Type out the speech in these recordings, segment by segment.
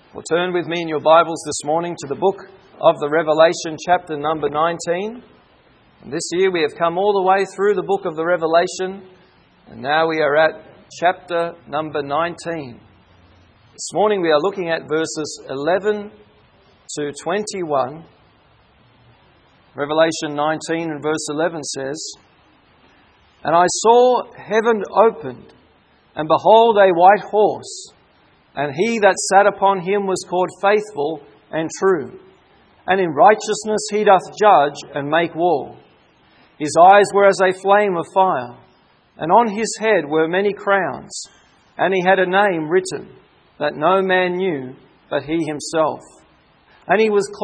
Well, turn with me in your Bibles this morning to the book of the Revelation, chapter number 19. And this year we have come all the way through the book of the Revelation, and now we are at chapter number 19. This morning we are looking at verses 11 to 21. Revelation 19 and verse 11 says, "And I saw heaven opened, and behold a white horse, and he that sat upon him was called Faithful and True, and in righteousness he doth judge and make war. His eyes were as a flame of fire, and on his head were many crowns, and he had a name written that no man knew but he himself. And he was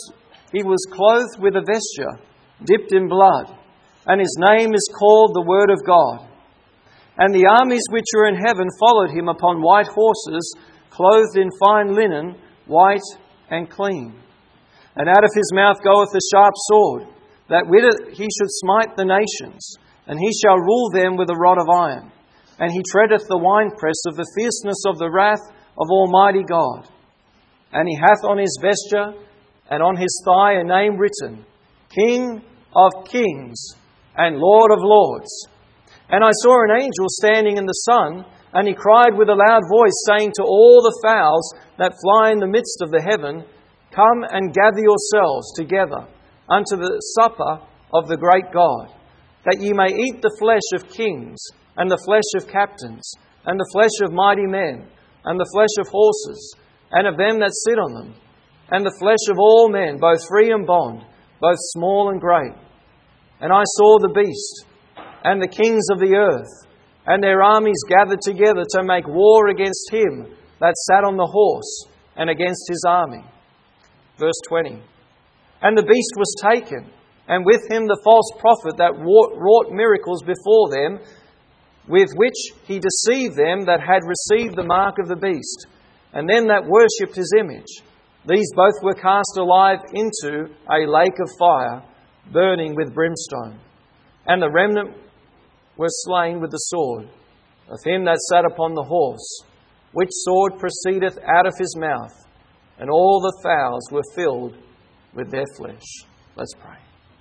clothed with a vesture dipped in blood, and his name is called the Word of God. And the armies which were in heaven followed him upon white horses, clothed in fine linen, white and clean. And out of his mouth goeth a sharp sword, that with it he should smite the nations, and he shall rule them with a rod of iron. And he treadeth the winepress of the fierceness of the wrath of Almighty God. And he hath on his vesture and on his thigh a name written, King of Kings and Lord of Lords. And I saw an angel standing in the sun, and he cried with a loud voice, saying to all the fowls that fly in the midst of the heaven, Come and gather yourselves together unto the supper of the great God, that ye may eat the flesh of kings, and the flesh of captains, and the flesh of mighty men, and the flesh of horses, and of them that sit on them, and the flesh of all men, both free and bond, both small and great. And I saw the beast, and the kings of the earth, and their armies gathered together to make war against him that sat on the horse, and against his army." Verse 20. "And the beast was taken, and with him the false prophet that wrought miracles before them, with which he deceived them that had received the mark of the beast, and them that worshipped his image. These both were cast alive into a lake of fire, burning with brimstone. And the remnant were slain with the sword of him that sat upon the horse, which sword proceedeth out of his mouth, and all the fowls were filled with their flesh." Let's pray.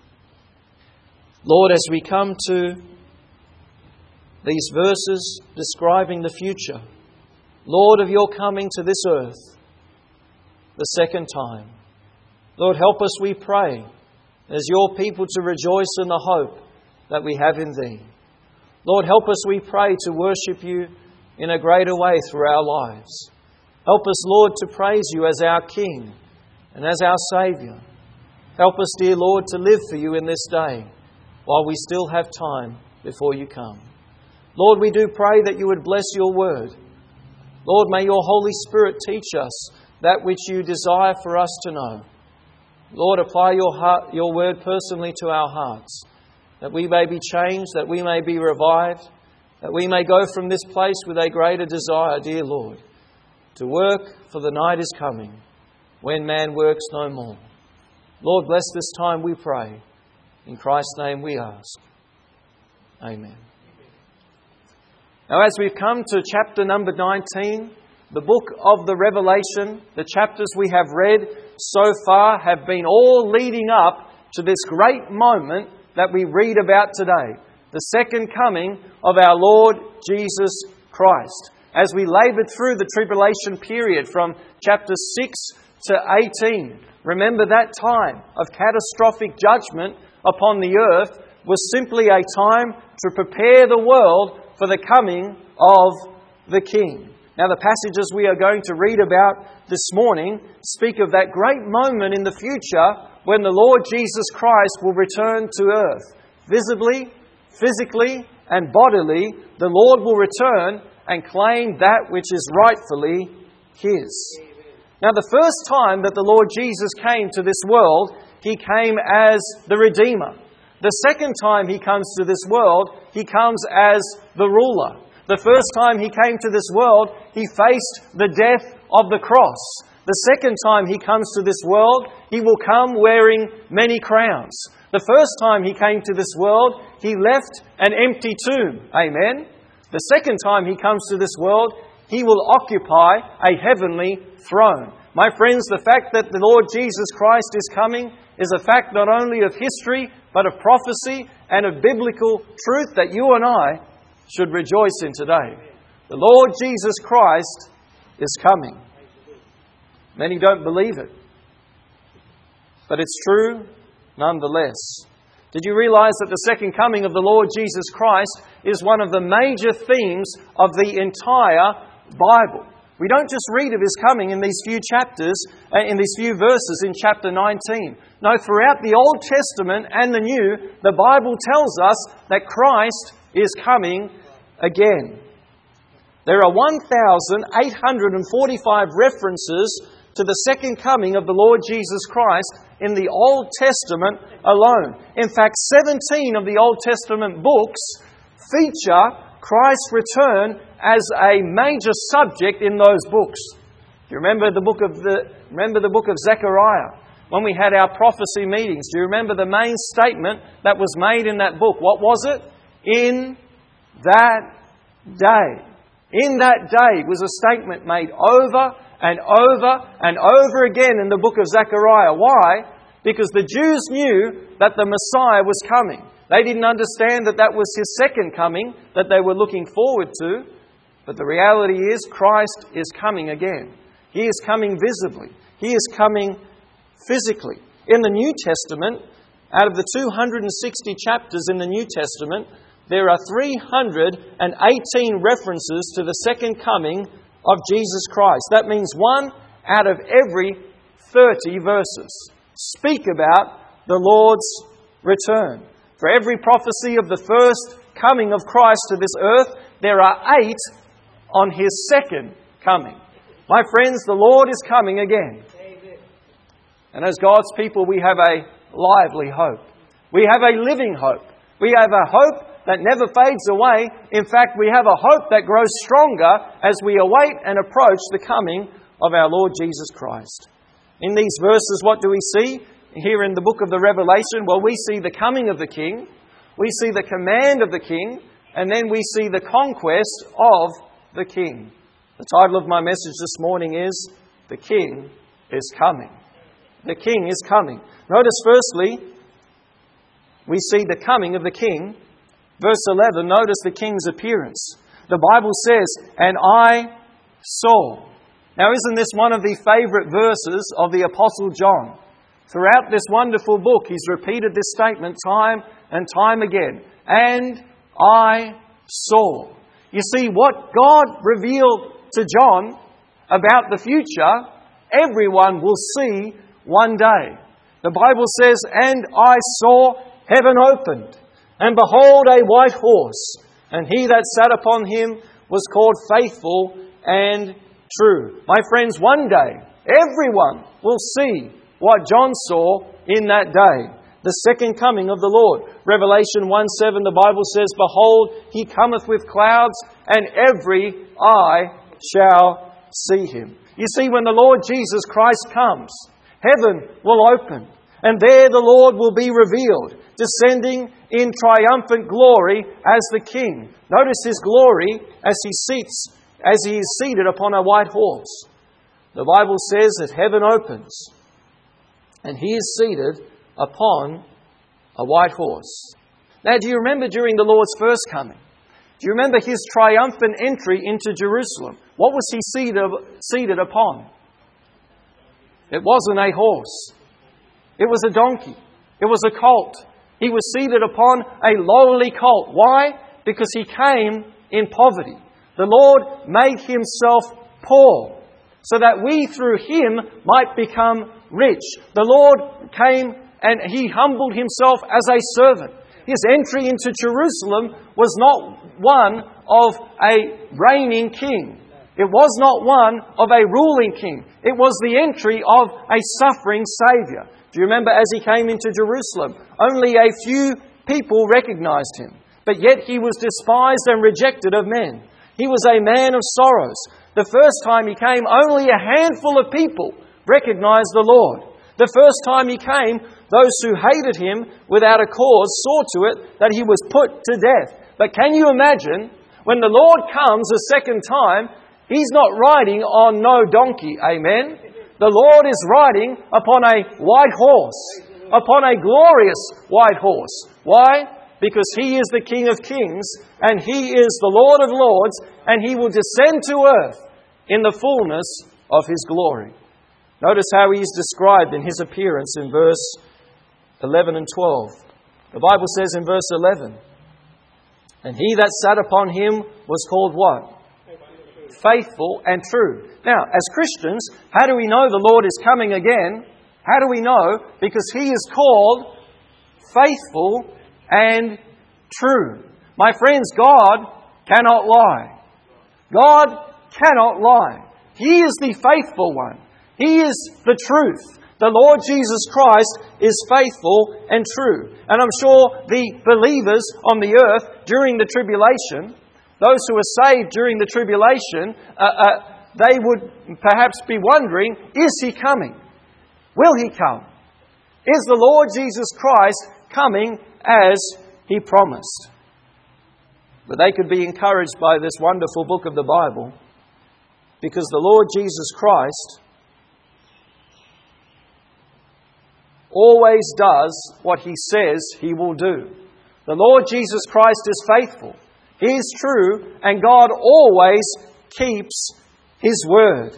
Lord, as we come to these verses describing the future, Lord, of your coming to this earth the second time, Lord, help us, we pray, as your people to rejoice in the hope that we have in Thee. Lord, help us, we pray, to worship You in a greater way through our lives. Help us, Lord, to praise You as our King and as our Saviour. Help us, dear Lord, to live for You in this day while we still have time before You come. Lord, we do pray that You would bless Your word. Lord, may Your Holy Spirit teach us that which You desire for us to know. Lord, apply Your word personally to our hearts, that we may be changed, that we may be revived, that we may go from this place with a greater desire, dear Lord, to work, for the night is coming, when man works no more. Lord, bless this time, we pray. In Christ's name we ask. Amen. Now, as we've come to chapter number 19, the book of the Revelation, the chapters we have read so far have been all leading up to this great moment that we read about today, the second coming of our Lord Jesus Christ. As we laboured through the tribulation period from chapter 6 to 18, remember that time of catastrophic judgment upon the earth was simply a time to prepare the world for the coming of the King. Now, the passages we are going to read about this morning speak of that great moment in the future when the Lord Jesus Christ will return to earth. Visibly, physically, and bodily, the Lord will return and claim that which is rightfully His. Now, the first time that the Lord Jesus came to this world, He came as the Redeemer. The second time He comes to this world, He comes as the ruler. The first time He came to this world, He faced the death of the cross. The second time He comes to this world, He will come wearing many crowns. The first time He came to this world, He left an empty tomb. Amen. The second time He comes to this world, He will occupy a heavenly throne. My friends, the fact that the Lord Jesus Christ is coming is a fact not only of history, but of prophecy and of biblical truth that you and I should rejoice in today. The Lord Jesus Christ is coming. Many don't believe it, but it's true nonetheless. Did you realize that the second coming of the Lord Jesus Christ is one of the major themes of the entire Bible? We don't just read of His coming in these few chapters, in these few verses in chapter 19. No, throughout the Old Testament and the New, the Bible tells us that Christ is coming again. There are 1,845 references to the second coming of the Lord Jesus Christ in the Old Testament alone. In fact, 17 of the Old Testament books feature Christ's return as a major subject in those books. Do you remember the book of Zechariah? When we had our prophecy meetings, do you remember the main statement that was made in that book? What was it? In that day. In that day was a statement made over and over and over again in the book of Zechariah. Why? Because the Jews knew that the Messiah was coming. They didn't understand that that was His second coming that they were looking forward to. But the reality is Christ is coming again. He is coming visibly. He is coming physically. In the New Testament, out of the 260 chapters in the New Testament, there are 318 references to the second coming of Jesus Christ. That means 1 out of every 30 verses speak about the Lord's return. For every prophecy of the first coming of Christ to this earth, there are 8 on His second coming. My friends, the Lord is coming again. Amen. And as God's people, we have a lively hope. We have a living hope. We have a hope that never fades away. In fact, we have a hope that grows stronger as we await and approach the coming of our Lord Jesus Christ. In these verses, what do we see? Here in the book of the Revelation, well, we see the coming of the King, we see the command of the King, and then we see the conquest of the King. The title of my message this morning is, The King is Coming. The King is coming. Notice firstly, we see the coming of the King. Verse 11, notice the King's appearance. The Bible says, and I saw. Now, isn't this one of the favourite verses of the Apostle John? Throughout this wonderful book, he's repeated this statement time and time again. And I saw. You see, what God revealed to John about the future, everyone will see one day. The Bible says, and I saw heaven opened, and behold a white horse, and he that sat upon him was called Faithful and True. My friends, one day, everyone will see what John saw in that day. The second coming of the Lord. Revelation 1:7, the Bible says, behold, He cometh with clouds, and every eye shall see Him. You see, when the Lord Jesus Christ comes, heaven will open, and there the Lord will be revealed, descending in triumphant glory as the King. Notice His glory as He is seated upon a white horse. The Bible says that heaven opens, and He is seated upon a white horse. Now, do you remember during the Lord's first coming? Do you remember His triumphant entry into Jerusalem? What was He seated upon? It wasn't a horse. It was a donkey. It was a colt. He was seated upon a lowly colt. Why? Because He came in poverty. The Lord made Himself poor so that we through Him might become rich. The Lord came and He humbled Himself as a servant. His entry into Jerusalem was not one of a reigning king. It was not one of a ruling king. It was the entry of a suffering Saviour. Do you remember as He came into Jerusalem, only a few people recognized Him, but yet He was despised and rejected of men. He was a man of sorrows. The first time He came, only a handful of people recognized the Lord. The first time He came, those who hated Him without a cause saw to it that He was put to death. But can you imagine when the Lord comes a second time, He's not riding on no donkey. Amen. The Lord is riding upon a white horse, upon a glorious white horse. Why? Because He is the King of Kings and He is the Lord of Lords, and He will descend to earth in the fullness of His glory. Notice how He is described in His appearance in verse 11 and 12. The Bible says in verse 11, "And He that sat upon Him was called" what? Faithful and true. Now, as Christians, how do we know the Lord is coming again? How do we know? Because He is called faithful and true. My friends, God cannot lie. God cannot lie. He is the faithful one. He is the truth. The Lord Jesus Christ is faithful and true. And I'm sure the believers on the earth during the tribulation, those who are saved during the tribulation, they would perhaps be wondering, is He coming? Will He come? Is the Lord Jesus Christ coming as He promised? But they could be encouraged by this wonderful book of the Bible, because the Lord Jesus Christ always does what He says He will do. The Lord Jesus Christ is faithful. He is true, and God always keeps His word.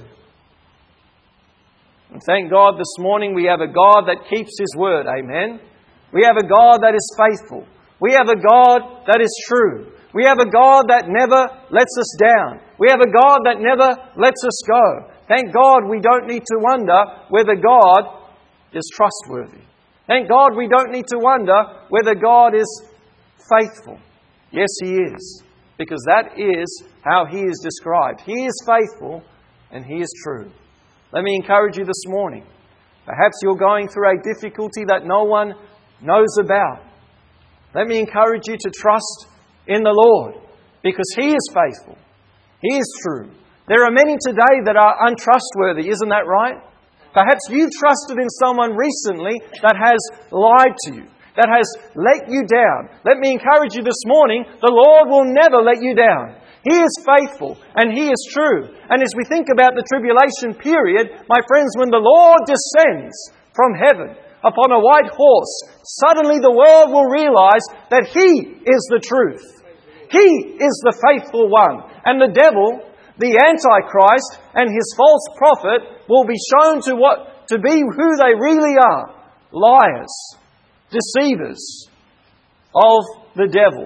And thank God this morning we have a God that keeps His word. Amen. We have a God that is faithful. We have a God that is true. We have a God that never lets us down. We have a God that never lets us go. Thank God we don't need to wonder whether God is trustworthy. Thank God we don't need to wonder whether God is faithful. Yes, He is. Because that is how He is described. He is faithful and He is true. Let me encourage you this morning. Perhaps you're going through a difficulty that no one knows about. Let me encourage you to trust in the Lord, because He is faithful. He is true. There are many today that are untrustworthy, isn't that right? Perhaps you've trusted in someone recently that has lied to you, that has let you down. Let me encourage you this morning, the Lord will never let you down. He is faithful and He is true. And as we think about the tribulation period, my friends, when the Lord descends from heaven upon a white horse, suddenly the world will realize that He is the truth. He is the faithful one. And the devil, the Antichrist, and his false prophet will be shown to be who they really are. Liars, deceivers of the devil.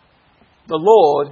The Lord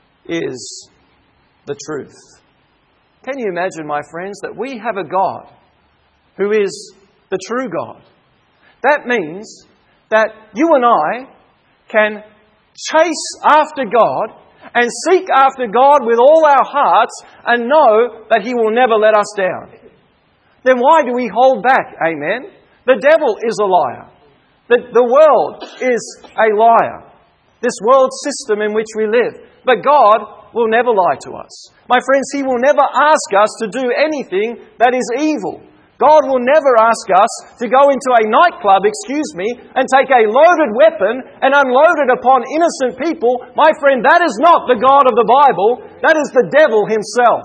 is the truth. Can you imagine, my friends, that we have a God who is the true God? That means that you and I can chase after God and seek after God with all our hearts and know that He will never let us down. Then why do we hold back? Amen? The devil is a liar. The world is a liar. This world system in which we live. But God will never lie to us. My friends, He will never ask us to do anything that is evil. God will never ask us to go into a nightclub, and take a loaded weapon and unload it upon innocent people. My friend, that is not the God of the Bible. That is the devil himself.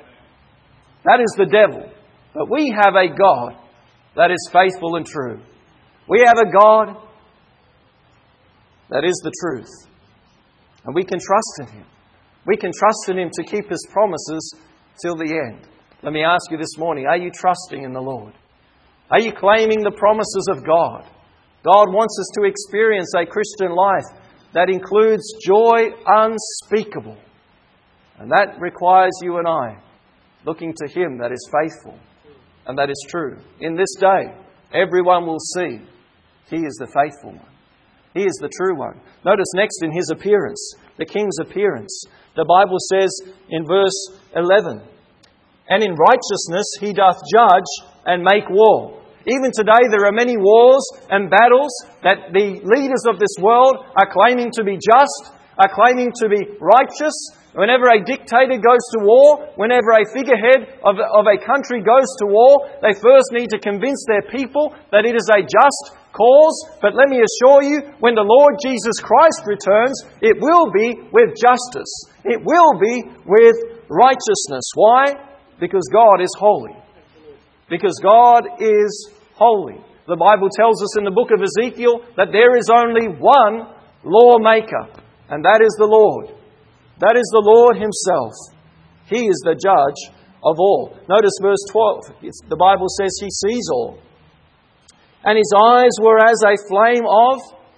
That is the devil. But we have a God that is faithful and true. We have a God that is the truth. And we can trust in Him. We can trust in Him to keep His promises till the end. Let me ask you this morning, are you trusting in the Lord? Are you claiming the promises of God? God wants us to experience a Christian life that includes joy unspeakable. And that requires you and I looking to Him that is faithful and that is true. In this day, everyone will see He is the faithful one. He is the true one. Notice next in His appearance, the King's appearance. The Bible says in verse 11, "And in righteousness He doth judge and make war." Even today there are many wars and battles that the leaders of this world are claiming to be just, are claiming to be righteous. Whenever a dictator goes to war, whenever a figurehead of a country goes to war, they first need to convince their people that it is a just cause. But let me assure you, when the Lord Jesus Christ returns, it will be with justice. It will be with righteousness. Why? Because God is holy. Because God is holy. The Bible tells us in the book of Ezekiel that there is only one lawmaker, and that is the Lord. That is the Lord Himself. He is the judge of all. Notice verse 12. The Bible says He sees all. And His eyes were as a flame of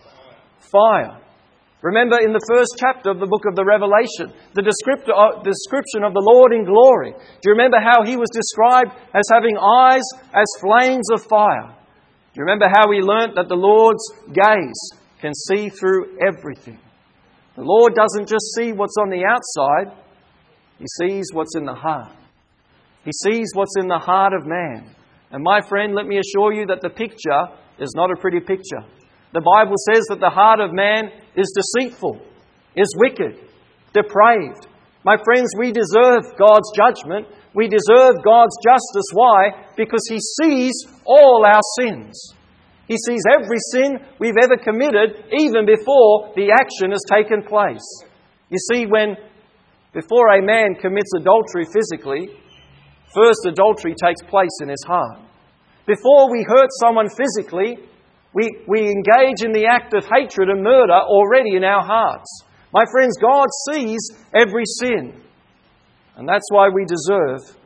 fire. Remember in the first chapter of the book of the Revelation, the description of the Lord in glory. Do you remember how He was described as having eyes as flames of fire? Do you remember how we learnt that the Lord's gaze can see through everything? The Lord doesn't just see what's on the outside. He sees what's in the heart. He sees what's in the heart of man. And my friend, let me assure you that the picture is not a pretty picture. The Bible says that the heart of man is deceitful, is wicked, depraved. My friends, we deserve God's judgment. We deserve God's justice. Why? Because He sees all our sins. He sees every sin we've ever committed, even before the action has taken place. You see, before a man commits adultery physically, first adultery takes place in his heart. Before we hurt someone physically, we engage in the act of hatred and murder already in our hearts. My friends, God sees every sin. And that's why we deserve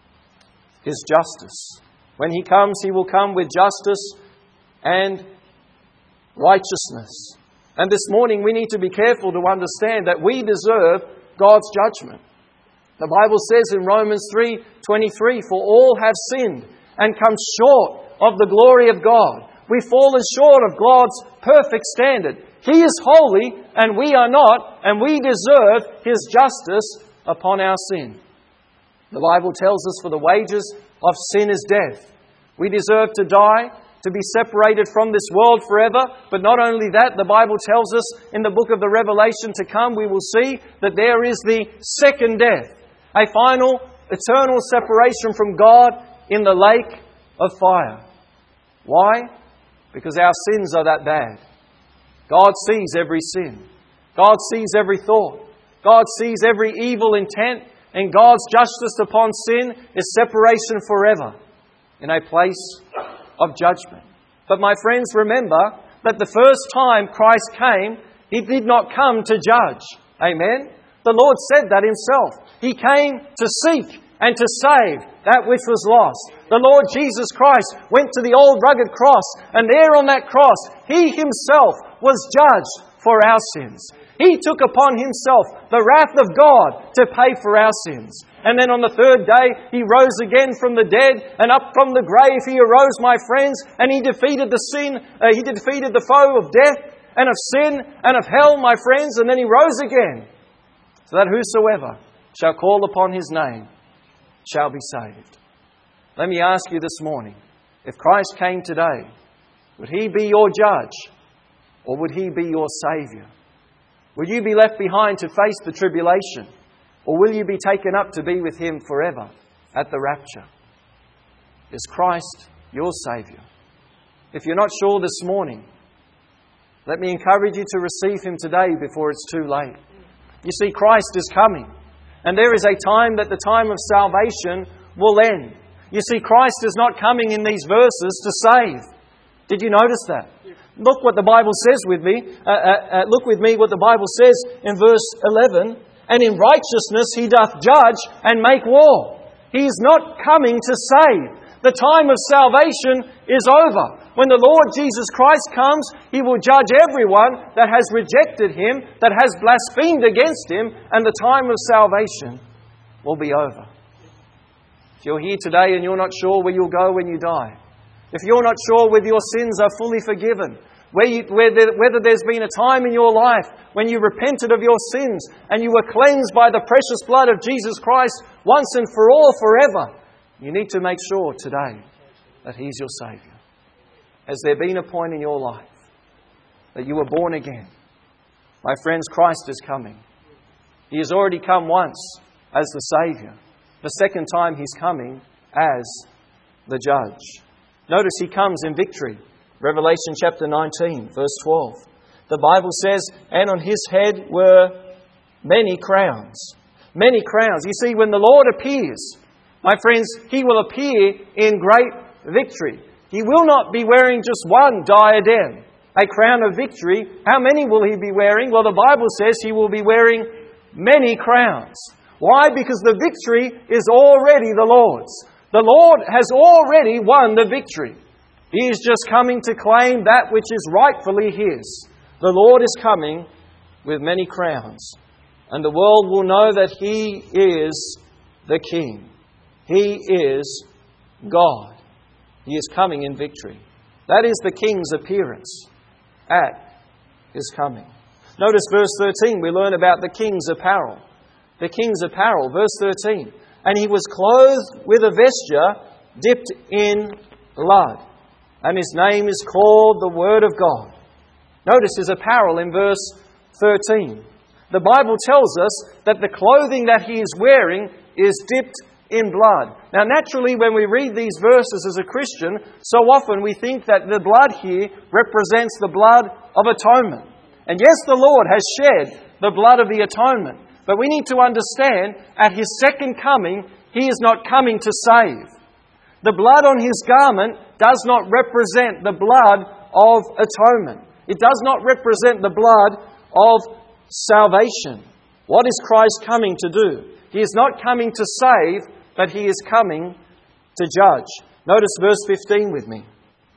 His justice. When He comes, He will come with justice and righteousness. And this morning we need to be careful to understand that we deserve God's judgment. The Bible says in Romans 3:23, "For all have sinned and come short of the glory of God." We've fallen short of God's perfect standard. He is holy and we are not, and we deserve His justice upon our sin. The Bible tells us, "For the wages of sin is death." We deserve to die, to be separated from this world forever. But not only that, the Bible tells us in the book of the Revelation to come, we will see that there is the second death, a final, eternal separation from God in the lake of fire. Why? Because our sins are that bad. God sees every sin. God sees every thought. God sees every evil intent. And God's justice upon sin is separation forever in a place of judgment. But my friends, remember that the first time Christ came, He did not come to judge. Amen? The Lord said that Himself. He came to seek and to save that which was lost. The Lord Jesus Christ went to the old rugged cross, and there on that cross, He Himself was judged for our sins. He took upon Himself the wrath of God to pay for our sins. And then on the third day, He rose again from the dead, and up from the grave He arose, my friends, and He defeated He defeated the foe of death and of sin and of hell, my friends, and then He rose again, so that whosoever shall call upon His name shall be saved. Let me ask you this morning, if Christ came today, would He be your judge or would He be your Saviour? Will you be left behind to face the tribulation, or will you be taken up to be with Him forever at the rapture? Is Christ your Saviour? If you're not sure this morning, let me encourage you to receive Him today before it's too late. You see, Christ is coming. And there is a time that the time of salvation will end. You see, Christ is not coming in these verses to save. Did you notice that? Look what the Bible says with me. Look with me what the Bible says in verse 11. "And in righteousness He doth judge and make war." He is not coming to save. The time of salvation is over. When the Lord Jesus Christ comes, He will judge everyone that has rejected Him, that has blasphemed against Him, and the time of salvation will be over. If you're here today and you're not sure where you'll go when you die, if you're not sure whether your sins are fully forgiven, whether there's been a time in your life when you repented of your sins and you were cleansed by the precious blood of Jesus Christ once and for all forever, you need to make sure today that He's your Saviour. Has there been a point in your life that you were born again? My friends, Christ is coming. He has already come once as the Saviour. The second time He's coming as the Judge. Notice He comes in victory. Revelation chapter 19, verse 12. The Bible says, "And on His head were many crowns. Many crowns. You see, when the Lord appears, my friends, He will appear in great victory. He will not be wearing just one diadem, a crown of victory. How many will He be wearing? Well, the Bible says He will be wearing many crowns. Why? Because the victory is already the Lord's. The Lord has already won the victory. He is just coming to claim that which is rightfully His. The Lord is coming with many crowns. And the world will know that He is the King. He is God. He is coming in victory. That is the King's appearance at His coming. Notice verse 13, we learn about the King's apparel. The King's apparel, verse 13. And He was clothed with a vesture dipped in blood. And His name is called the Word of God. Notice His apparel in verse 13. The Bible tells us that the clothing that He is wearing is dipped in blood. Now naturally, when we read these verses as a Christian, so often we think that the blood here represents the blood of atonement. And yes, the Lord has shed the blood of the atonement. But we need to understand, at His second coming, He is not coming to save. The blood on His garment does not represent the blood of atonement. It does not represent the blood of salvation. What is Christ coming to do? He is not coming to save, but He is coming to judge. Notice verse 15 with me.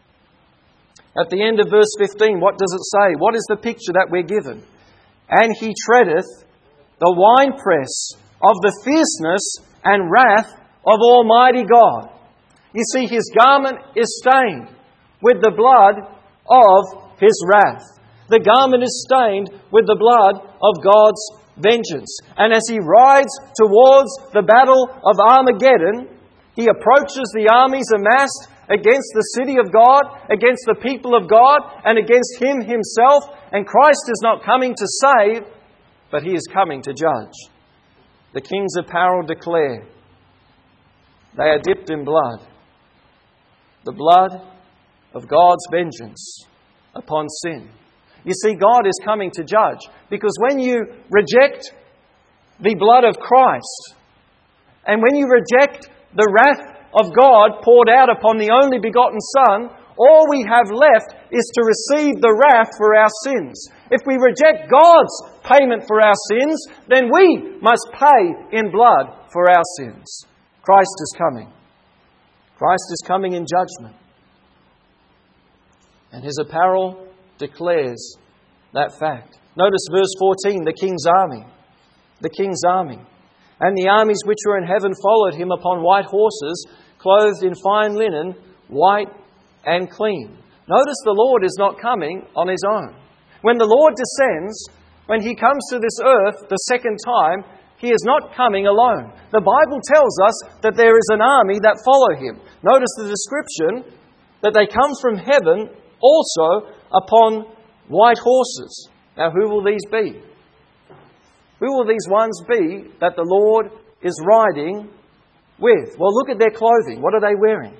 At the end of verse 15, what does it say? What is the picture that we're given? And He treadeth the winepress of the fierceness and wrath of Almighty God. You see, His garment is stained with the blood of His wrath. The garment is stained with the blood of God's vengeance. And as He rides towards the battle of Armageddon, He approaches the armies amassed against the city of God, against the people of God, and against Him Himself. And Christ is not coming to save, but He is coming to judge. The King's apparel declare they are dipped in blood. The blood of God's vengeance upon sin. You see, God is coming to judge. Because when you reject the blood of Christ, and when you reject the wrath of God poured out upon the only begotten Son, all we have left is to receive the wrath for our sins. If we reject God's payment for our sins, then we must pay in blood for our sins. Christ is coming. Christ is coming in judgment. And His apparel declares that fact. Notice verse 14, the King's army. The King's army. And the armies which were in heaven followed Him upon white horses, clothed in fine linen, white and clean. Notice the Lord is not coming on His own. When the Lord descends, when He comes to this earth the second time, He is not coming alone. The Bible tells us that there is an army that follow Him. Notice the description that they come from heaven also upon white horses. Now, who will these be? Who will these ones be that the Lord is riding with? Well, look at their clothing. What are they wearing?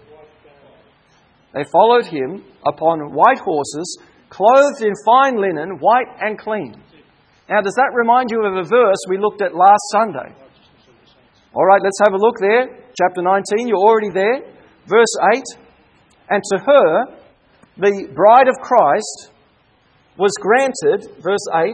They followed Him upon white horses, clothed in fine linen, white and clean. Now, does that remind you of a verse we looked at last Sunday? All right, let's have a look there. Chapter 19, you're already there. Verse 8. And to her, the bride of Christ, was granted, verse 8,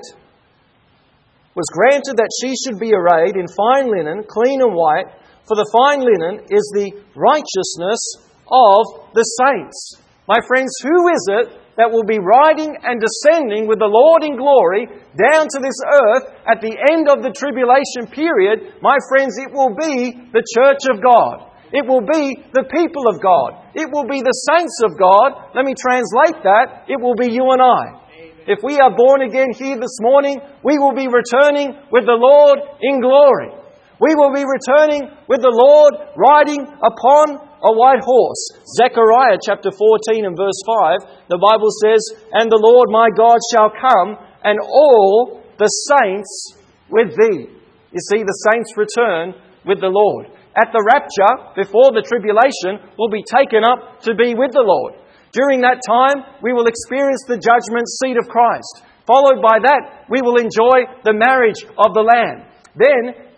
was granted that she should be arrayed in fine linen, clean and white, for the fine linen is the righteousness of the saints. My friends, who is it that will be riding and descending with the Lord in glory down to this earth at the end of the tribulation period? My friends, it will be the church of God. It will be the people of God. It will be the saints of God. Let me translate that. It will be you and I. If we are born again here this morning, we will be returning with the Lord in glory. We will be returning with the Lord riding upon a white horse. Zechariah chapter 14 and verse 5, the Bible says, And the Lord my God shall come, and all the saints with thee. You see, the saints return with the Lord. At the rapture, before the tribulation, will be taken up to be with the Lord. During that time, we will experience the judgment seat of Christ. Followed by that, we will enjoy the marriage of the Lamb. Then,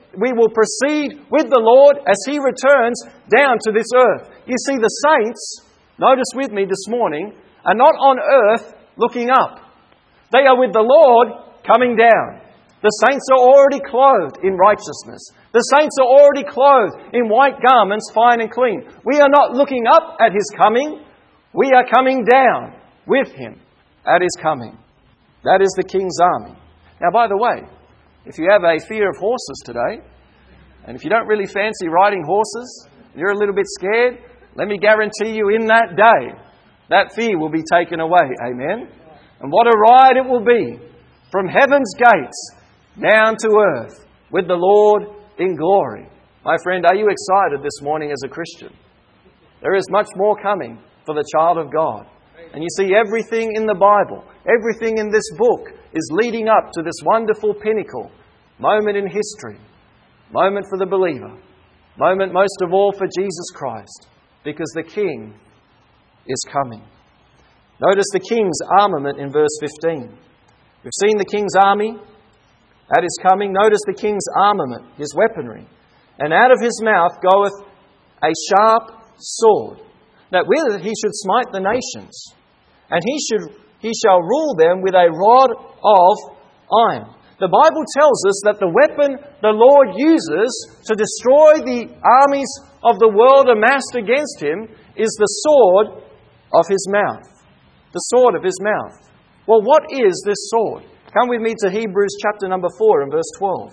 we will proceed with the Lord as He returns down to this earth. You see, the saints, notice with me this morning, are not on earth looking up. They are with the Lord coming down. The saints are already clothed in righteousness. The saints are already clothed in white garments, fine and clean. We are not looking up at His coming. We are coming down with Him at His coming. That is the King's army. Now, by the way, if you have a fear of horses today, and if you don't really fancy riding horses, you're a little bit scared, let me guarantee you in that day, that fear will be taken away. Amen? And what a ride it will be from heaven's gates down to earth with the Lord in glory. My friend, are you excited this morning as a Christian? There is much more coming for the child of God. And you see, everything in the Bible, everything in this book is leading up to this wonderful pinnacle, moment in history, moment for the believer, moment most of all for Jesus Christ, because the King is coming. Notice the King's armament in verse 15. We've seen the King's army at His coming. Notice the King's armament, His weaponry. And out of His mouth goeth a sharp sword, that with it He should smite the nations. And He shall rule them with a rod of iron. The Bible tells us that the weapon the Lord uses to destroy the armies of the world amassed against Him is the sword of His mouth. The sword of His mouth. Well, what is this sword? Come with me to Hebrews chapter number 4 and verse 12.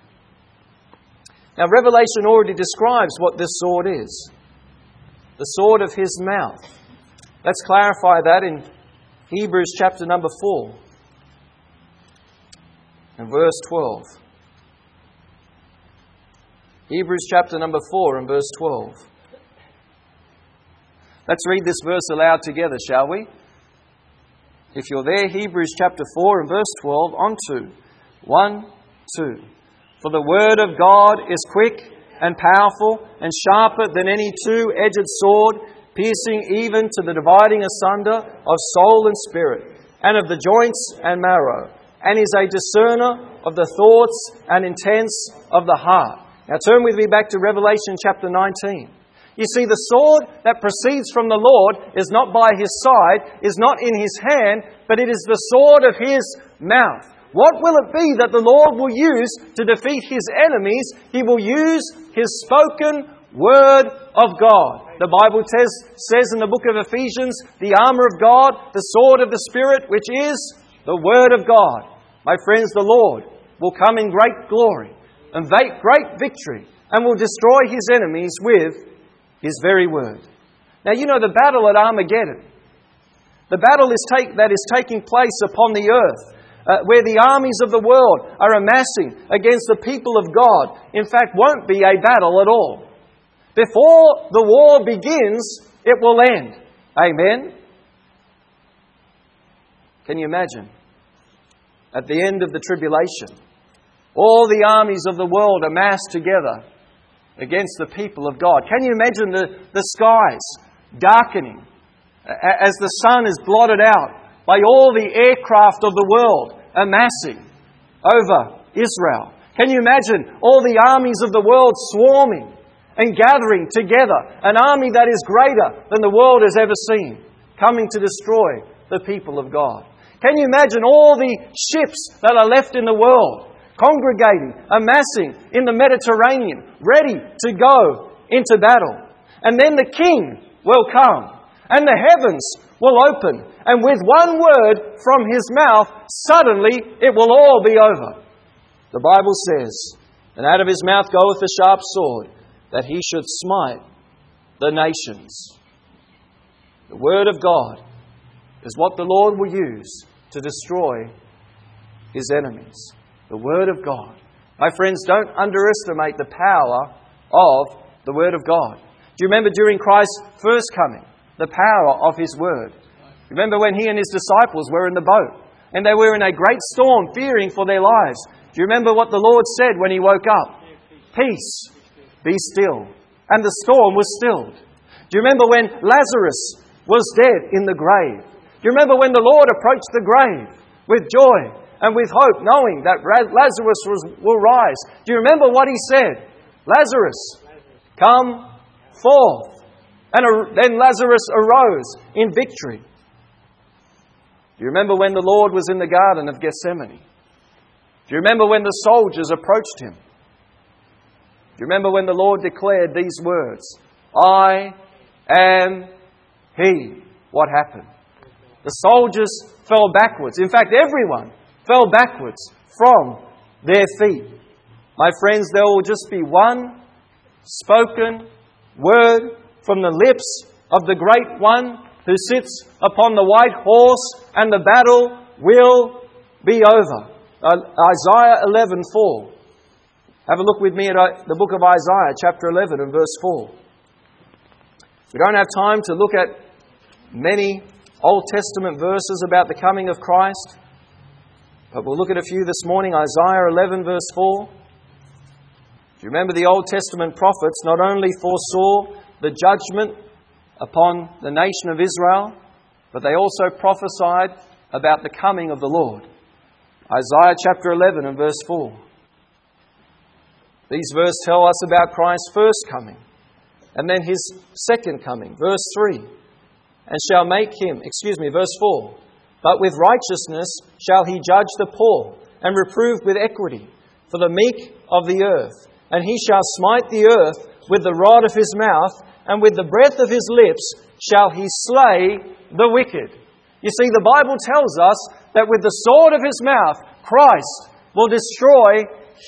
Now, Revelation already describes what this sword is. The sword of His mouth. Let's clarify that in Hebrews chapter number 4 and verse 12. Hebrews chapter number 4 and verse 12. Let's read this verse aloud together, shall we? If you're there, Hebrews chapter 4 and verse 12, on 2. 1, 2. For the word of God is quick and powerful and sharper than any two-edged sword, piercing even to the dividing asunder of soul and spirit, and of the joints and marrow, and is a discerner of the thoughts and intents of the heart. Now turn with me back to Revelation chapter 19. You see, the sword that proceeds from the Lord is not by His side, is not in His hand, but it is the sword of His mouth. What will it be that the Lord will use to defeat His enemies? He will use His spoken word of God. The Bible says in the book of Ephesians, the armour of God, the sword of the Spirit, which is the word of God. My friends, the Lord will come in great glory and great victory and will destroy His enemies with His very word. Now, you know the battle at Armageddon. The battle that is taking place upon the earth, where the armies of the world are amassing against the people of God, in fact, won't be a battle at all. Before the war begins, it will end. Amen? Can you imagine? At the end of the tribulation, all the armies of the world amassed together against the people of God. Can you imagine the skies darkening as the sun is blotted out by all the aircraft of the world amassing over Israel? Can you imagine all the armies of the world swarming and gathering together, an army that is greater than the world has ever seen, coming to destroy the people of God? Can you imagine all the ships that are left in the world congregating, amassing in the Mediterranean, ready to go into battle? And then the King will come, and the heavens will open, and with one word from His mouth, suddenly it will all be over. The Bible says, and out of His mouth goeth a sharp sword, that He should smite the nations. The word of God is what the Lord will use to destroy His enemies. The Word of God. My friends, don't underestimate the power of the Word of God. Do you remember during Christ's first coming, the power of His Word? Remember when He and His disciples were in the boat and they were in a great storm, fearing for their lives. Do you remember what the Lord said when He woke up? Peace, be still. And the storm was stilled. Do you remember when Lazarus was dead in the grave? Do you remember when the Lord approached the grave with joy and with hope, knowing that Lazarus will rise. Do you remember what he said? Lazarus, come forth. And then Lazarus arose in victory. Do you remember when the Lord was in the Garden of Gethsemane? Do you remember when the soldiers approached him? Do you remember when the Lord declared these words? I am He. What happened? The soldiers fell backwards. In fact, everyone fell backwards from their feet. My friends, there will just be one spoken word from the lips of the Great One who sits upon the white horse, and the battle will be over. Isaiah 11:4. Have a look with me at the book of Isaiah, chapter 11 and verse 4. We don't have time to look at many Old Testament verses about the coming of Christ, but we'll look at a few this morning. Isaiah 11 verse 4. Do you remember the Old Testament prophets not only foresaw the judgment upon the nation of Israel, but they also prophesied about the coming of the Lord. Isaiah chapter 11 and verse 4. These verses tell us about Christ's first coming, and then His second coming. Verse 3. And shall make him, verse 4. But with righteousness shall He judge the poor, and reprove with equity for the meek of the earth. And He shall smite the earth with the rod of His mouth, and with the breath of His lips shall He slay the wicked. You see, the Bible tells us that with the sword of His mouth, Christ will destroy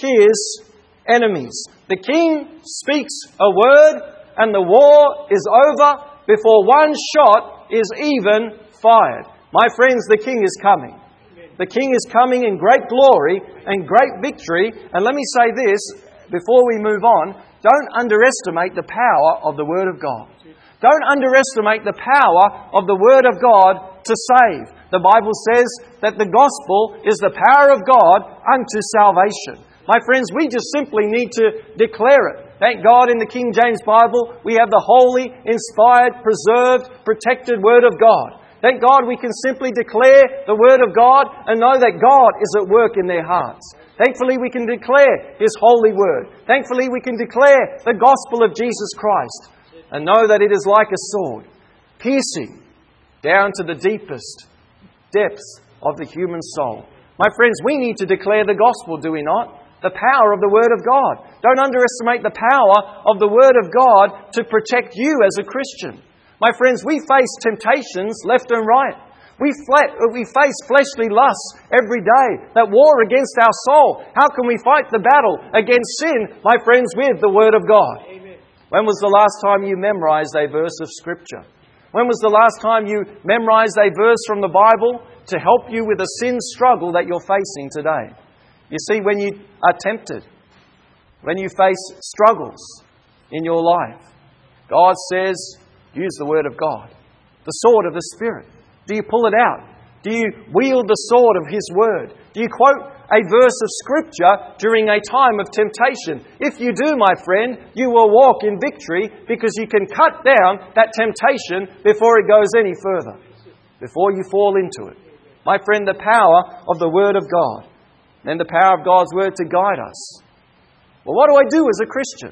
His enemies. The King speaks a word, and the war is over before one shot is even fired. My friends, the King is coming. The King is coming in great glory and great victory. And let me say this, before we move on, don't underestimate the power of the Word of God. Don't underestimate the power of the Word of God to save. The Bible says that the gospel is the power of God unto salvation. My friends, we just simply need to declare it. Thank God in the King James Bible we have the holy, inspired, preserved, protected Word of God. Thank God we can simply declare the Word of God and know that God is at work in their hearts. Thankfully we can declare His holy Word. Thankfully we can declare the gospel of Jesus Christ and know that it is like a sword, piercing down to the deepest depths of the human soul. My friends, we need to declare the gospel, do we not? The power of the Word of God. Don't underestimate the power of the Word of God to protect you as a Christian. My friends, we face temptations left and right. We face fleshly lusts every day that war against our soul. How can we fight the battle against sin, my friends, with the Word of God? Amen. When was the last time you memorized a verse of Scripture? When was the last time you memorized a verse from the Bible to help you with a sin struggle that you're facing today? You see, when you are tempted, when you face struggles in your life, God says, use the Word of God, the sword of the Spirit. Do you pull it out? Do you wield the sword of His Word? Do you quote a verse of Scripture during a time of temptation? If you do, my friend, you will walk in victory because you can cut down that temptation before it goes any further, before you fall into it. My friend, the power of the Word of God. And the power of God's Word to guide us. Well, what do I do as a Christian?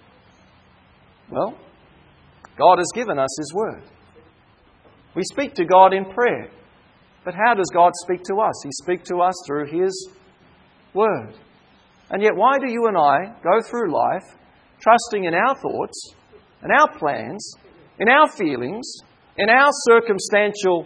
Well, God has given us His Word. We speak to God in prayer. But how does God speak to us? He speaks to us through His Word. And yet, why do you and I go through life trusting in our thoughts, in our plans, in our feelings, in our circumstances,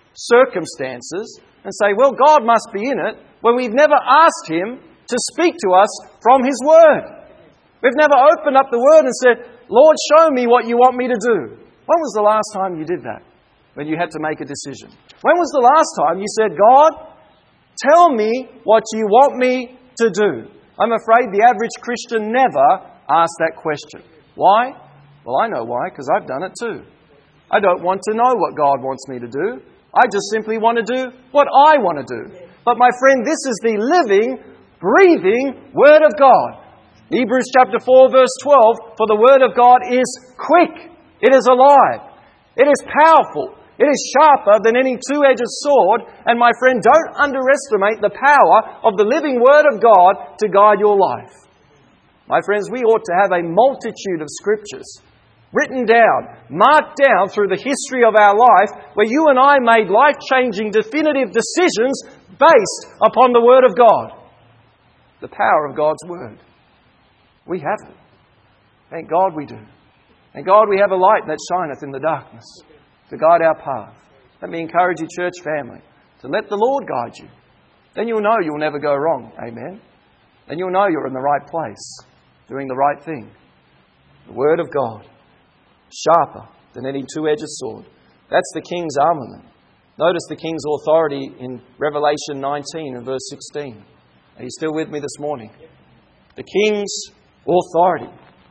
and say, well, God must be in it, when we've never asked Him to speak to us from His Word? We've never opened up the Word and said, Lord, show me what you want me to do. When was the last time you did that? When you had to make a decision? When was the last time you said, God, tell me what you want me to do? I'm afraid the average Christian never asks that question. Why? Well, I know why, because I've done it too. I don't want to know what God wants me to do. I just simply want to do what I want to do. But my friend, this is the living, breathing Word of God. Hebrews chapter 4 verse 12, for the Word of God is quick, it is alive, it is powerful, It is sharper than any two-edged sword. And my friend, don't underestimate the power of the living Word of God to guide your life. My friends, we ought to have a multitude of Scriptures written down, marked down through the history of our life, where you and I made life-changing, definitive decisions based upon the Word of God. The power of God's Word. We have it. Thank God we do. Thank God we have a light that shineth in the darkness to guide our path. Let me encourage you, church family, to let the Lord guide you. Then you'll know you'll never go wrong. Amen. Then you'll know you're in the right place, doing the right thing. The Word of God, sharper than any two-edged sword. That's the king's armament. Notice the king's authority in Revelation 19 and verse 16. Are you still with me this morning? The king's authority.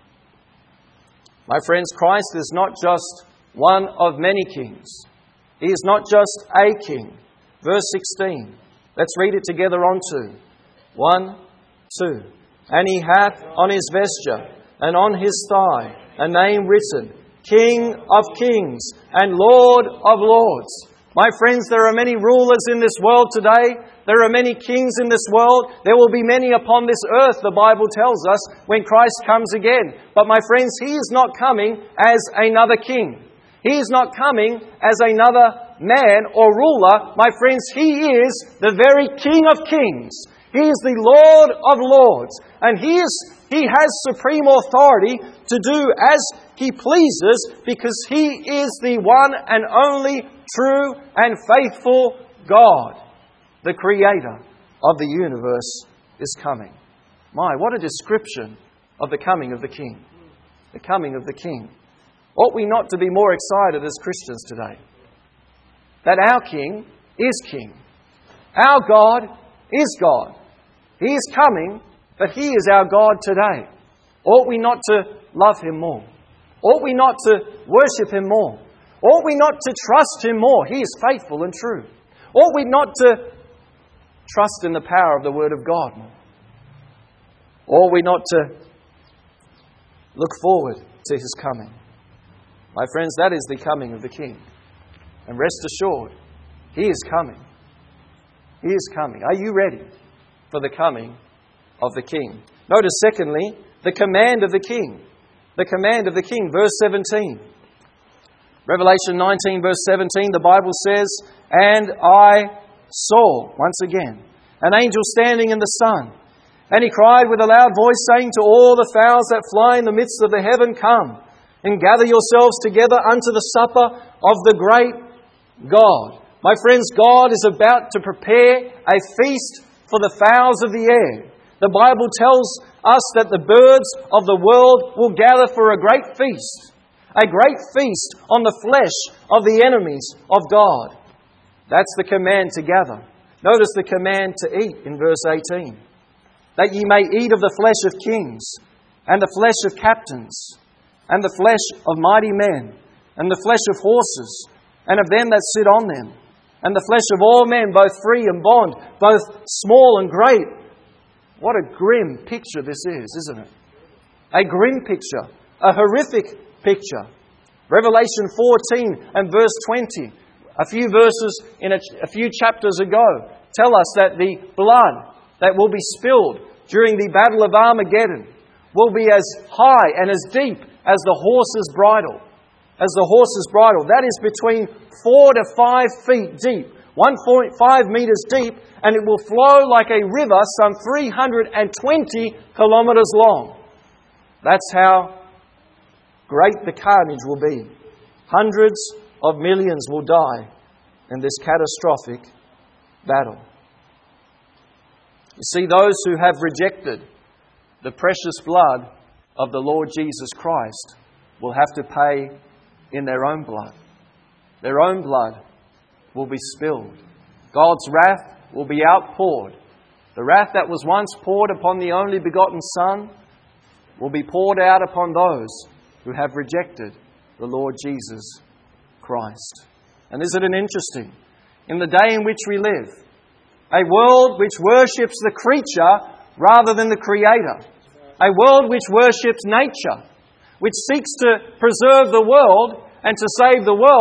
My friends, Christ is not just one of many kings. He is not just a king. Verse 16. Let's read it together on two. 1, 2. And he hath on his vesture and on his thigh a name written, King of Kings and Lord of Lords. My friends, there are many rulers in this world today. There are many kings in this world. There will be many upon this earth, the Bible tells us, when Christ comes again. But my friends, He is not coming as another king. He is not coming as another man or ruler. My friends, He is the very King of Kings. He is the Lord of Lords. And He has supreme authority to do as He pleases, because He is the one and only true and faithful God. The Creator of the universe is coming. My, what a description of the coming of the King. The coming of the King. Ought we not to be more excited as Christians today? That our King is King. Our God is God. He is coming, but He is our God today. Ought we not to love Him more? Ought we not to worship Him more? Ought we not to trust Him more? He is faithful and true. Ought we not to trust in the power of the Word of God more? Ought we not to look forward to His coming? My friends, that is the coming of the King. And rest assured, He is coming. He is coming. Are you ready for the coming of the King? Notice, secondly, the command of the King. The command of the King, verse 17. Revelation 19, verse 17, the Bible says, And I saw, once again, an angel standing in the sun. And he cried with a loud voice, saying to all the fowls that fly in the midst of the heaven, Come, and gather yourselves together unto the supper of the great God. My friends, God is about to prepare a feast for the fowls of the air. The Bible tells us that the birds of the world will gather for a great feast. A great feast on the flesh of the enemies of God. That's the command to gather. Notice the command to eat in verse 18. That ye may eat of the flesh of kings, and the flesh of captains, and the flesh of mighty men, and the flesh of horses, and of them that sit on them, and the flesh of all men, both free and bond, both small and great. What a grim picture this is, isn't it? A grim picture, a horrific picture. Revelation 14 and verse 20, a few verses in a few chapters ago, tell us that the blood that will be spilled during the Battle of Armageddon will be as high and as deep as the horse's bridle. As the horse's bridle. That is between 4 to 5 feet deep, 1.5 meters deep, and it will flow like a river some 320 kilometers long. That's how great the carnage will be. Hundreds of millions will die in this catastrophic battle. You see, those who have rejected the precious blood of the Lord Jesus Christ will have to pay in their own blood. Their own blood will be spilled. God's wrath will be outpoured. The wrath that was once poured upon the only begotten Son will be poured out upon those who have rejected the Lord Jesus Christ. And isn't it interesting? In the day in which we live, a world which worships the creature rather than the Creator, a world which worships nature, which seeks to preserve the world and to save the world,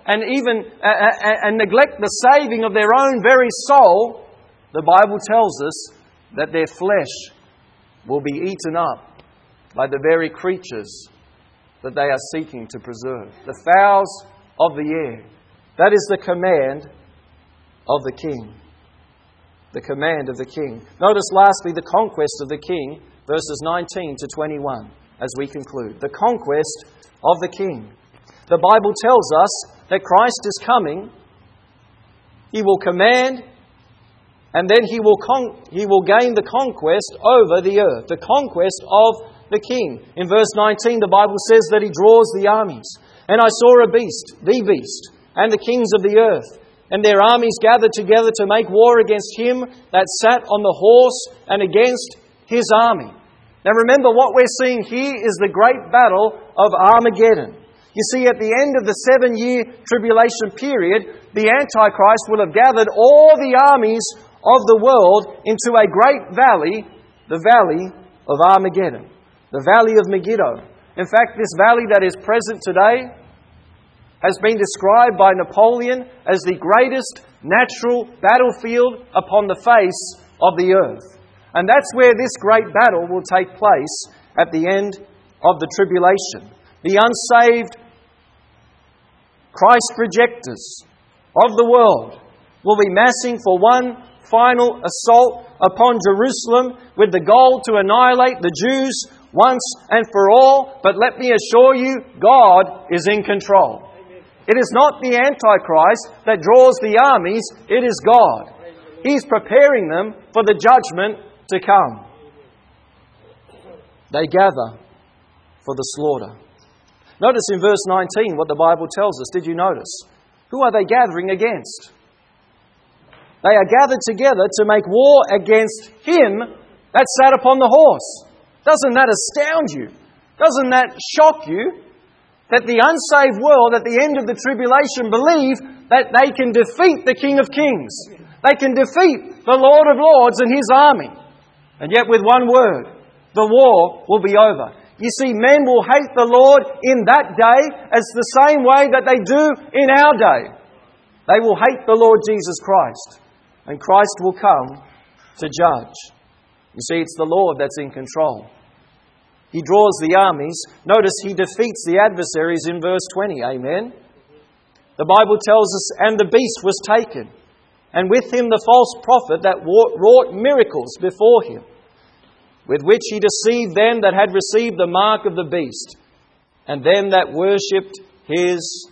and even and neglect the saving of their own very soul, the Bible tells us that their flesh will be eaten up by the very creatures that they are seeking to preserve. The fowls of the air. That is the command of the king. The command of the king. Notice lastly the conquest of the king, verses 19 to 21, as we conclude. The conquest of the king. The Bible tells us that Christ is coming. He will command, and then He will gain the conquest over the earth. The conquest of the king. In verse 19, the Bible says that He draws the armies. And I saw a beast, the beast, and the kings of the earth, and their armies gathered together to make war against Him that sat on the horse and against His army. Now remember, what we're seeing here is the great battle of Armageddon. You see, at the end of the 7-year tribulation period, the Antichrist will have gathered all the armies of the world into a great valley, the valley of Armageddon, the valley of Megiddo. In fact, this valley that is present today has been described by Napoleon as the greatest natural battlefield upon the face of the earth. And that's where this great battle will take place at the end of the tribulation. The unsaved Christ rejectors of the world will be massing for one final assault upon Jerusalem with the goal to annihilate the Jews once and for all. But let me assure you, God is in control. It is not the Antichrist that draws the armies, it is God. He's preparing them for the judgment to come. They gather for the slaughter. Notice in verse 19 what the Bible tells us. Did you notice? Who are they gathering against? They are gathered together to make war against Him that sat upon the horse. Doesn't that astound you? Doesn't that shock you? That the unsaved world at the end of the tribulation believe that they can defeat the King of Kings. They can defeat the Lord of Lords and His army. And yet with one word, the war will be over. You see, men will hate the Lord in that day as the same way that they do in our day. They will hate the Lord Jesus Christ. And Christ will come to judge. You see, it's the Lord that's in control. He draws the armies. Notice He defeats the adversaries in verse 20. Amen. The Bible tells us, and the beast was taken, and with him the false prophet that wrought miracles before him, with which he deceived them that had received the mark of the beast, and them that worshipped his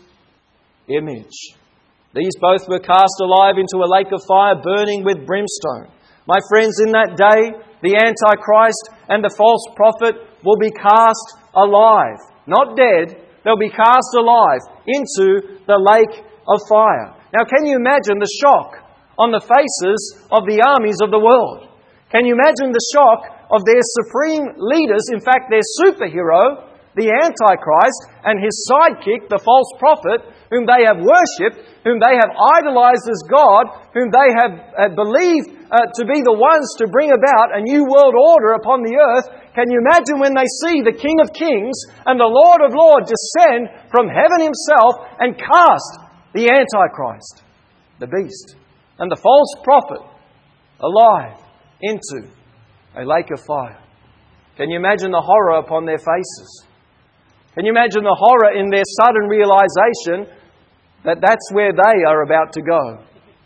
image. These both were cast alive into a lake of fire, burning with brimstone. My friends, in that day, the Antichrist and the false prophet will be cast alive. Not dead, they'll be cast alive into the lake of fire. Now, can you imagine the shock on the faces of the armies of the world? Can you imagine the shock of their supreme leaders, in fact their superhero, the Antichrist, and his sidekick, the false prophet, whom they have worshipped, whom they have idolized as God, whom they have believed to be the ones to bring about a new world order upon the earth? Can you imagine when they see the King of Kings and the Lord of Lords descend from heaven Himself and cast the Antichrist, the beast, and the false prophet alive into a lake of fire? Can you imagine the horror upon their faces? Can you imagine the horror in their sudden realization that that's where they are about to go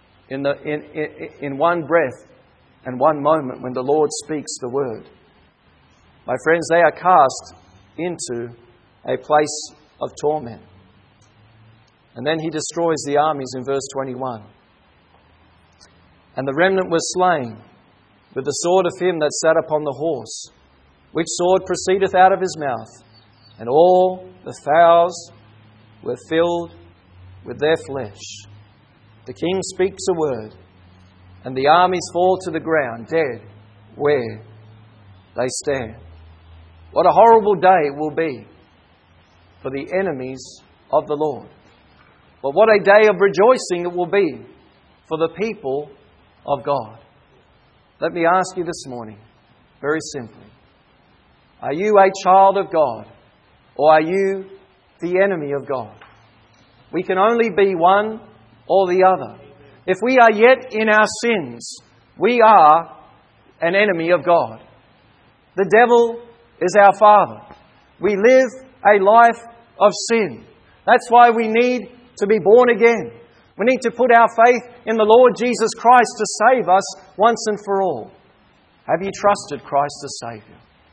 in one breath and one moment when the Lord speaks the word? My friends, they are cast into a place of torment. And then He destroys the armies in verse 21. And the remnant was slain with the sword of him that sat upon the horse, which sword proceedeth out of his mouth. And all the fowls were filled with their flesh. The king speaks a word, and the armies fall to the ground, dead where they stand. What a horrible day it will be for the enemies of the Lord. But what a day of rejoicing it will be for the people of God. Let me ask you this morning, very simply, are you a child of God, or are you the enemy of God? We can only be one or the other. If we are yet in our sins, we are an enemy of God. The devil is our father. We live a life of sin. That's why we need to be born again. We need to put our faith in the Lord Jesus Christ to save us once and for all. Have you trusted Christ as Saviour?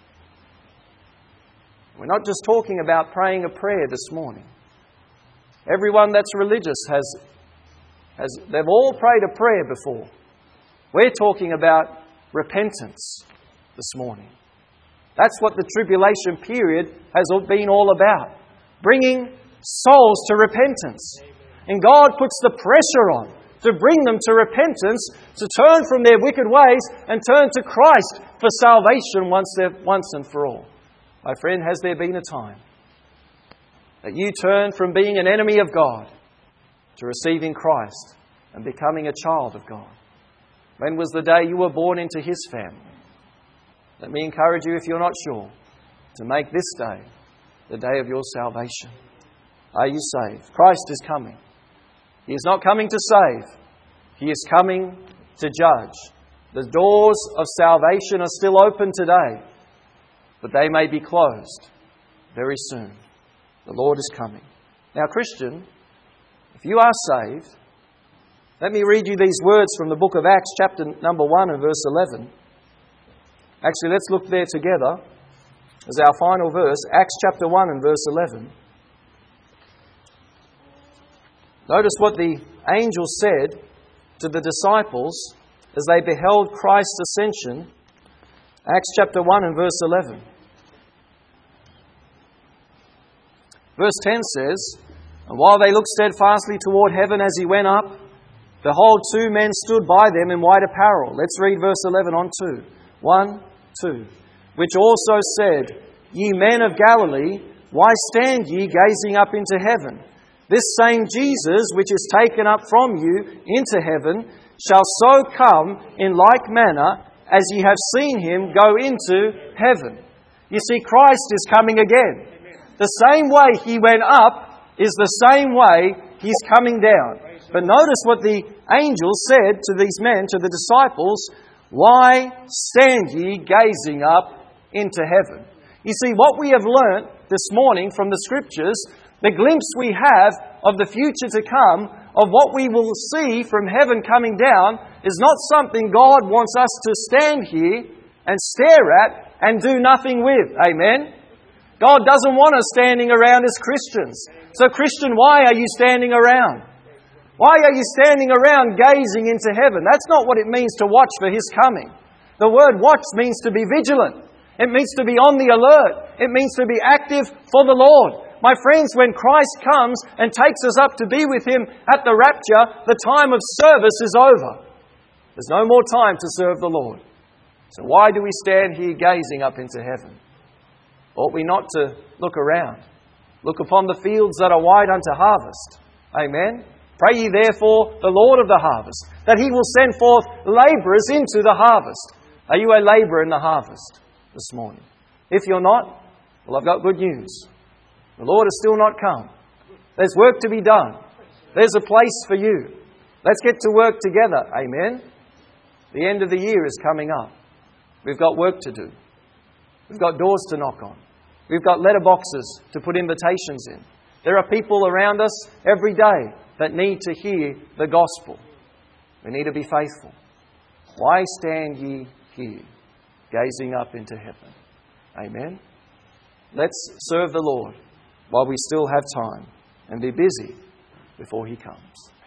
We're not just talking about praying a prayer this morning. Everyone that's religious they've all prayed a prayer before. We're talking about repentance this morning. That's what the tribulation period has been all about. Bringing souls to repentance. And God puts the pressure on to bring them to repentance, to turn from their wicked ways and turn to Christ for salvation once and for all. My friend, has there been a time that you turned from being an enemy of God to receiving Christ and becoming a child of God? When was the day you were born into His family? Let me encourage you, if you're not sure, to make this day the day of your salvation. Are you saved? Christ is coming. He is not coming to save. He is coming to judge. The doors of salvation are still open today, but they may be closed very soon. The Lord is coming. Now, Christian, if you are saved, let me read you these words from the book of Acts, chapter number 1 and verse 11. Actually, let's look there together as our final verse. Acts chapter 1 and verse 11. Notice what the angel said to the disciples as they beheld Christ's ascension. Acts chapter 1 and verse 11. Verse 10 says, "And while they looked steadfastly toward heaven as He went up, behold, 2 men stood by them in white apparel." Let's read verse 11 on 2. 1, 2. "Which also said, Ye men of Galilee, why stand ye gazing up into heaven? This same Jesus, which is taken up from you into heaven, shall so come in like manner as ye have seen Him go into heaven." You see, Christ is coming again. The same way He went up is the same way He's coming down. But notice what the angel said to these men, to the disciples, "Why stand ye gazing up into heaven?" You see, what we have learnt this morning from the Scriptures, the glimpse we have of the future to come, of what we will see from heaven coming down, is not something God wants us to stand here and stare at and do nothing with. Amen? God doesn't want us standing around as Christians. So Christian, why are you standing around? Why are you standing around gazing into heaven? That's not what it means to watch for His coming. The word watch means to be vigilant. It means to be on the alert. It means to be active for the Lord. My friends, when Christ comes and takes us up to be with Him at the rapture, the time of service is over. There's no more time to serve the Lord. So why do we stand here gazing up into heaven? Ought we not to look around? Look upon the fields that are white unto harvest. Amen? Pray ye therefore the Lord of the harvest, that He will send forth labourers into the harvest. Are you a labourer in the harvest this morning? If you're not, well, I've got good news. The Lord has still not come. There's work to be done. There's a place for you. Let's get to work together. Amen? The end of the year is coming up. We've got work to do. We've got doors to knock on. We've got letterboxes to put invitations in. There are people around us every day that need to hear the gospel. We need to be faithful. Why stand ye here, gazing up into heaven? Amen? Let's serve the Lord while we still have time and be busy before He comes.